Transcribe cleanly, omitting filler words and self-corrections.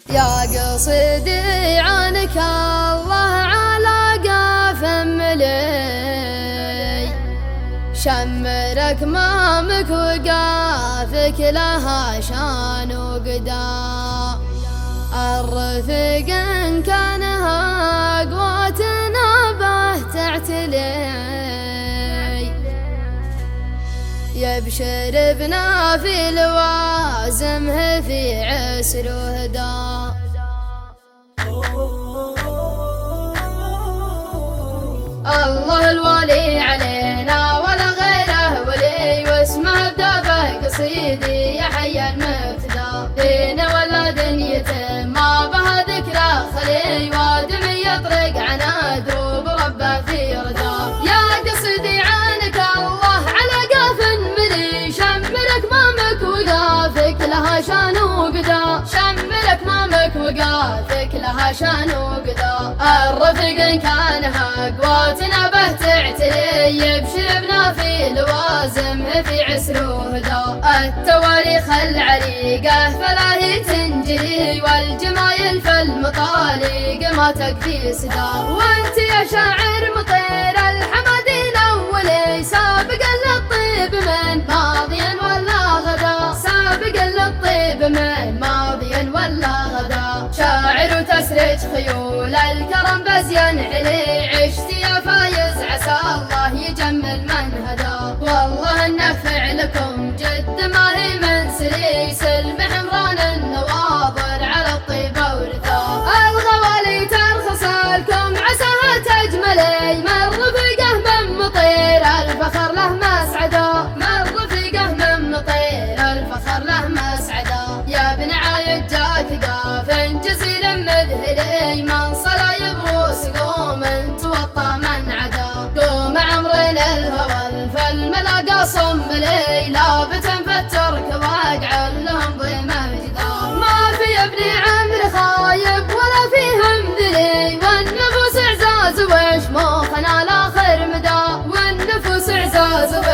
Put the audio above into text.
يا قصدي عنك الله على قاف ملي، شمرك مامك وقافك لها شان وقدا. الرفق إن كانها قوتنا به تعتلي، يبشر بنا في لوازمه في عسر وهدى. الله الولي علينا ولا غيره ولي، واسمه بدابه قصيدي يا حي المبتدا. دين ولا دنيته ما بها ذكره خلي، ودمي يطرق عنا دروب ربه في ردا. يا قصدي عنك الله على قاف ملي، شمرك مامك وقافك لها شان وقدا. شمرك مامك وقافك لها شان وقدا. الرفق إن كانها قوتنا به تعتلي، يبشر بنا في لوازمه في عسر وهدى. التواريخ العريقة فلا هي تنجلي، والجمايل في المطالق ما تكفي سدا. وانت يا شاعر مطير الحمدين اولي، سابق للطيب من ماضيا ولا غدا. سابق للطيب من ماضيا ولا غدا. شاعر وتسرج خيول الكرم بزين علي، عشت يا فايز عسى الله يجمل من هدى. والله النفع لكم جد ما هي من سليسل، بحمران النواظر على الطيبة ورثا. الغوالي ترخص لكم عساها تجملي، من رفقه من مطير الفخر له مسعدا. من رفقه من مطير الفخر له مسعدا. يا ابن عايد جاك قاف جزيل مذهلي، من صلايب روس قوم توطى من عدا. قوم عمرنا الهوى الفل قصم لي، لابت في الترك واقع لهم ضيمه جدا. ما في ابن عمرو خايب ولا فيهم ذلي، والنفوس اعزاز وشموخنا لاخر مدى. والنفوس اعزاز